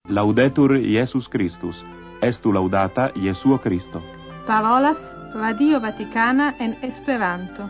Laudetur Iesus Christus, estu laudata Jesuo Christo. Parolas Radio Vaticana en Esperanto.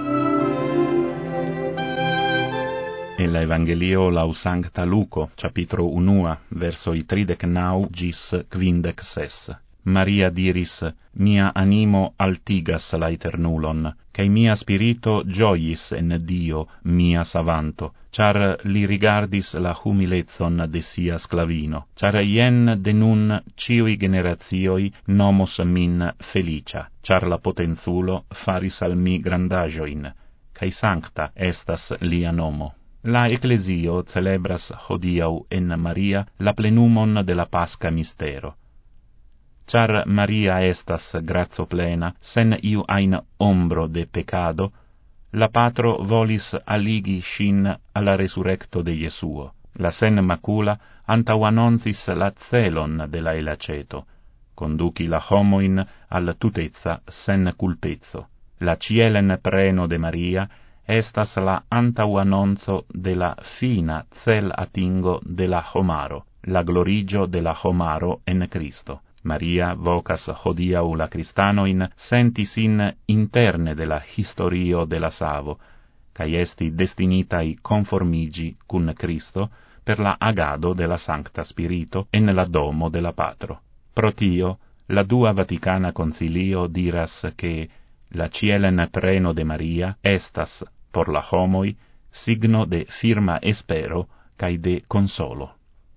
El Evangelio lau Sancta Luco, capitro 1, versoi 39 gis 56. Maria diris, mia animo altigas la eternulon, cae mia spirito gioiis en Dio mia savanto, char li rigardis la humilezon de sia sclavino, char ien de nun ciui generatioi nomos min felicia, char la potenzulo faris al mi grandagioin, cae sancta estas lia nomo. La Ecclesio celebras hodiau en Maria la plenumon de la Pasca mistero. Char Maria estas grazo plena, sen iu ain ombro de peccado, la Patro volis aligi shin alla resurrecto de Jesuo. La sen macula antau annoncis la celon de la elaceto, conduci la homoin al tutezza sen culpezzo. La cielen preno de Maria estas la antau annonzo de la fina cel atingo de la homaro, la glorigio de la homaro en Cristo. Maria vocas hodiau la Christanoin sentis in interne de la historio de la savo, cae esti destinitai conformigi cun Cristo per la agado de la Sancta Spirito en la domo de la Patro. Pro tio, la Dua Vaticana Concilio diras che la cielen preno de Maria estas, por la homoi, signo de firma espero cae de consolo.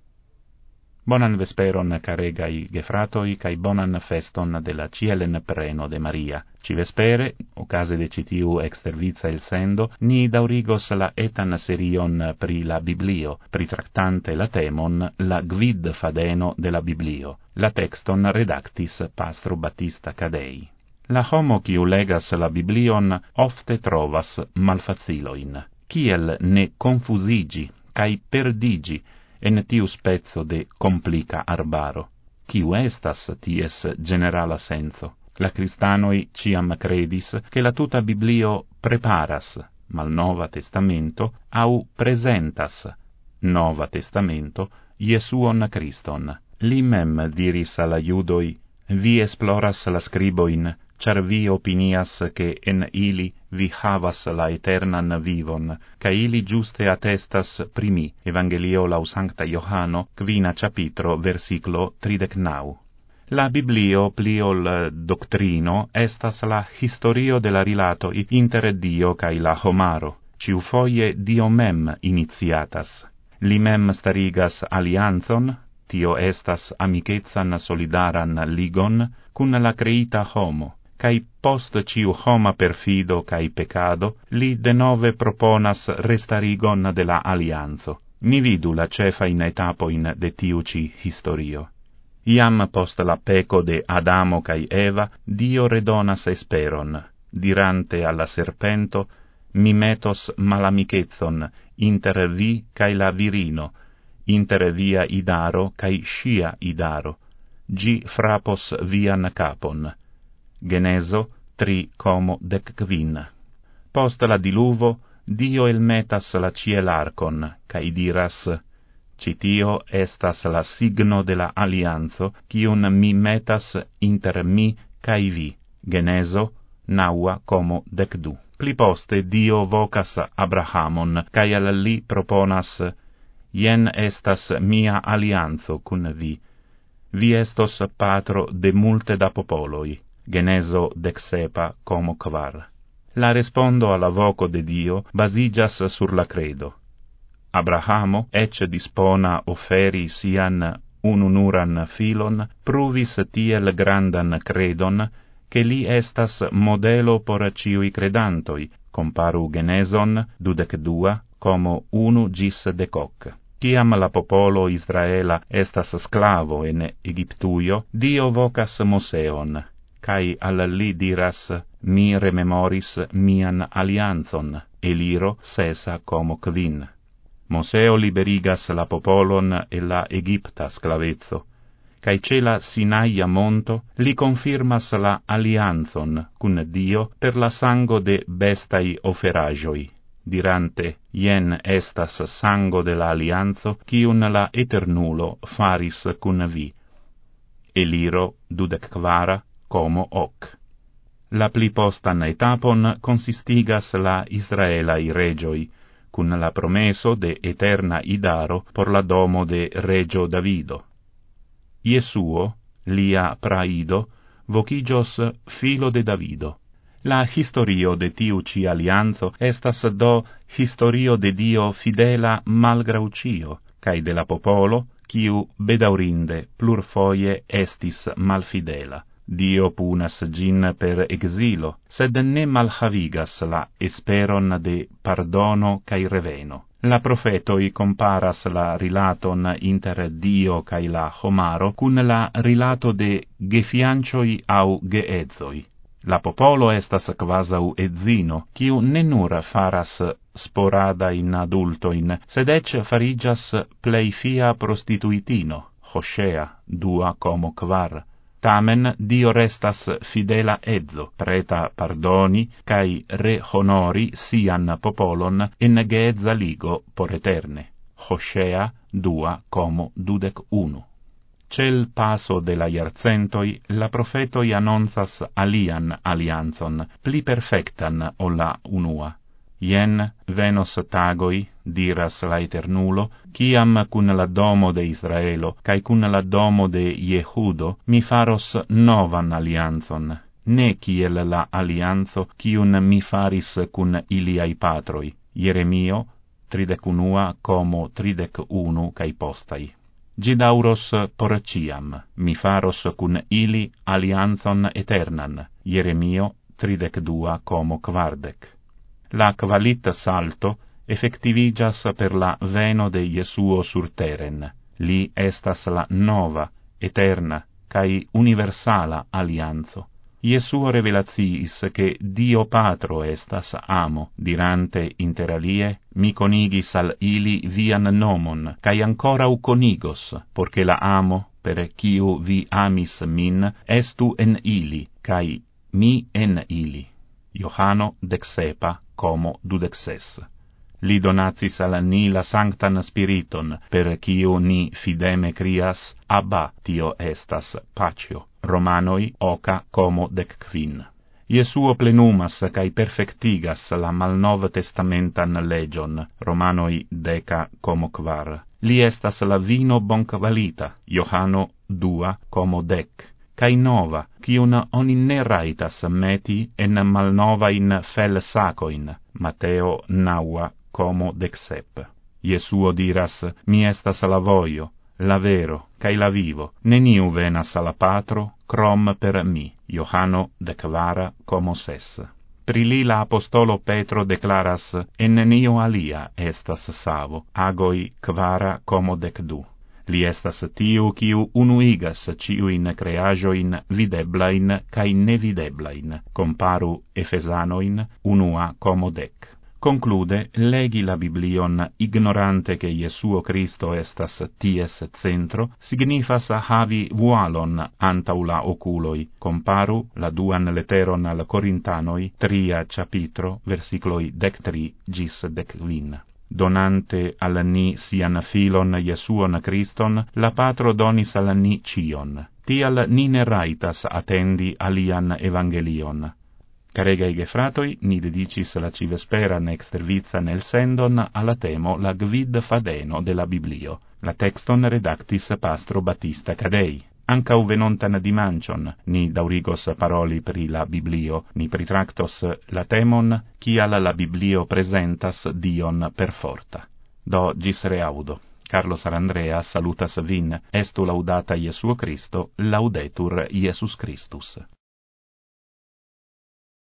Bonan vesperon, caregai gefratoi, cae bonan feston de la cielen preno de Maria. Ci vespere, ocase de citiu exterviza el sendo, ni daurigos la etan serion pri la Biblio, pritractante la temon la gvid fadeno de la Biblio. La texton redactis Pastro Battista Cadei. La homo quiu legas la Biblion ofte trovas malfaciloin. Ciel ne confusigi, cae perdigi, en tiu spezzo de complica arbaro. Quiu estas ties generala senso? La Christanoi ciam credis che la tuta Biblio preparas, malnova testamento, au presentas, nova testamento, Iesuon Christon. Li mem diris alla Judoi, vi esploras la scriboin, char vi opinias che en ili vi havas la eternan vivon, ca ili giuste attestas primi, Evangelio lau Sancta Johano, 5 capitro, versiclo 39. La Biblio pliol doctrino estas la historio de la rilato inter Dio cae la homaro, ciu foie Dio mem initiatas. Li mem starigas alianzon, tio estas amicezzan solidaran ligon, cun la creita homo, cae post ciu homa perfido cae peccado, li denove proponas restarigon de la alianzo. Ni vidu la cefain etapoin de tiu ci historio. Iam post la peco de Adamo cae Eva, Dio redonas esperon, dirante alla serpento, mi metos malamicezon inter vi cae la virino, inter via idaro cae scia idaro, gi frapos vian capon. Geneso 3:15. Post la diluvo, Dio elmetas la cielarcon, cae diras, citio estas la signo de la alianzo, cium mi metas inter mi cae vi. Geneso 9:12. Pli poste Dio vocas Abrahamon, cae al li proponas, ien estas mia alianzo cun vi. Vi estos patro de multe da popoloi. Geneso 10:4. La respondo alla voco de Dio basigas sur la credo. Abrahamo, ecce dispona oferi sian ununuran filon, pruvis tiel grandan credon, che li estas modelo por ciui credantoi, comparu Geneson 22:1-10. Ciam la popolo Israela estas sclavo en Egiptuio, Dio vocas Moseon, cae al li diras, mi rememoris mian alianzon, Eliro 6:5. Moseo liberigas la popolon e la Egipta sclavezzo, cae cela Sinaia monto li confirmas la alianzon cun Dio per la sango de bestai oferagioi. dirante, ien estas sango de la alianzo, quiun la Eternulo faris cun vi. Eliro 24, como hoc. La pli postan etapon consistigas la Israelai regioi, cun la promeso de eterna idaro por la domo de regio Davido. Iesuo, lia praido, vocigios filo de Davido. La historio de tiu ci alianzo estas do historio de Dio fidela malgrau cio, cae de la popolo, quiu bedaurinde plurfoie estis malfidela. Dio punas gin per exilo, sed ne malhavigas la esperon de pardono cae reveno. La profetoi comparas la rilaton inter Dio cae la homaro cun la rilato de gefiancioi au geedzoi. La popolo estas quasau edzino, quiu ne nur faras sporada in adultoin, sed ec farigas plei fia prostituitino, Hosea 2:4. Tamen Dio restas fidela edzo, preta pardoni, cae rehonori sian popolon in geedza ligo por eterne. Hosea 2:21. Cel paso de la iarcentoi, la profetoi annonzas alian alianzon, pli perfectan o la unua. Ien venos tagoi, diras la Eternulo, ciam cun la domo de Israelo, cae cun la domo de Jehudo, mi faros novan alianzon, ne ciel la alianzo cium mi faris cun iliai patroi. Jeremio 31:31 cae postai. Gidauros por ciam, mi faros cun ili alianzon eternan. Jeremio 32:40. La qualit salto effectivigas per la veno de Iesuo sur teren. Li estas la nova, eterna, cae universala alianzo. Iesuo revelatiis che Dio Patro estas amo, dirante inter alie, mi conigis al ili vian nomon, cae ancorau conigos, porche la amo, per quiu vi amis min, estu en ili, cae mi en ili. Johano 10:26. Li donatis al ni la sanctan spiriton, per quiu ni fideme crias, Abba, tio estas pacio. Romanoi 8:15. Iesuo plenumas cae perfectigas la malnov testamentan legion, Romanoi 10:4. Li estas la vino bonqualita, Johano 2:10. Cae nova, cium oni ne raitas meti en malnovain fel sacoin, Mateo 9:17. Iesuo diras, mi estas la voio, la vero, cae la vivo, neniu venas alla patro, crom per mi, Johano 10:6. Pri li la apostolo Petro declaras, en nenio alia estas savo, Agoi 4:12. Li estas tiu quiu unuigas ciuin creajoin videblain cae nevideblain, comparu Efesanoin 1:10. Conclude, legi la Biblion ignorante che Iesuo Christo estas ties centro, signifas havi vualon antau la oculoi, comparu la duan letteron al Corintanoi, 3 capitro, versicloi 13 gis 15. Donante al ni sian filon Iesuon Christon, la Patro donis al ni cion. Tial ni ne raitas attendi alian evangelion. Caregai gefratoi, ni dedicis la civesperan extervizan el sendon alla temo la gvid fadeno de la Biblio. La texton redactis Pastro Battista Cadei. Ancau venontan dimancion, ni daurigos paroli pri la Biblio, ni pritractos la temon, cial la Biblio presentas Dion per forta. Do gis reaudo. Carlo Sarandrea salutas vin, estu laudata Iesuo Christo, laudetur Iesus Christus.